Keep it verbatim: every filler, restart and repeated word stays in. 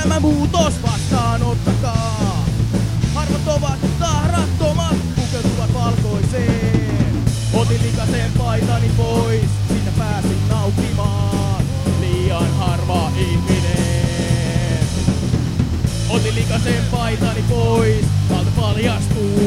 Tämä muutos vastaanottakaa. Harvat ovat tahrattomat, pukeutuvat valkoiseen. Otin likasen paitani pois, siitä pääsin nauttimaan. Liian harva ihminen. Otin likasen paitani pois, täältä paljastuu